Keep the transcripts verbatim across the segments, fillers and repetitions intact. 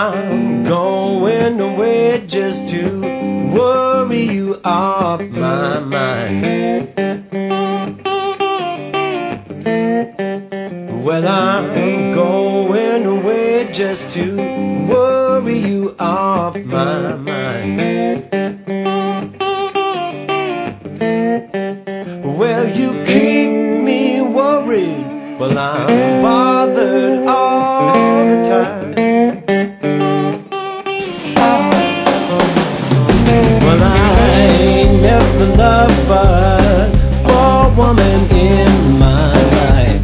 I'm going away just to worry you off my mind. Well, I'm going away just to worry you off my mind. Well, you keep me worried. Well, I'm bothered all the time. Well, I ain't never loved but for a woman in my life.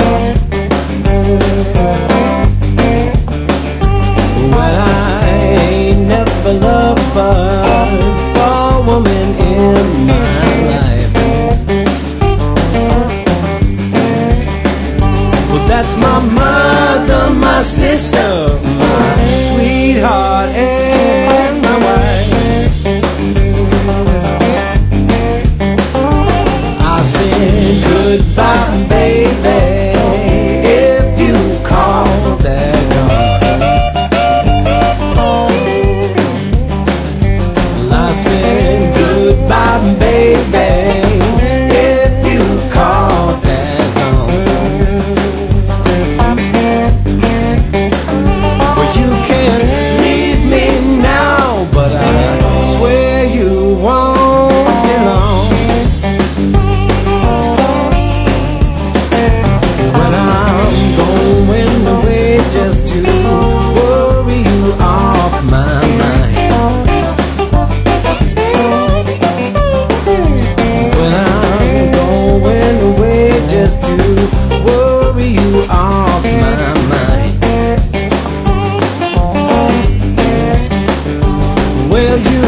Well, I ain't never loved but for a woman in my life. Well, that's my mother, my sister, my sweetheart, and my wife. I said goodbye, baby, if you call that home. Well, I said goodbye, baby, if you call that home. Well, you can leave me now, but I swear you won't stay long. When I'm going away just to worry you off my mind. When I'm going away just to worry you off my mind. Well, you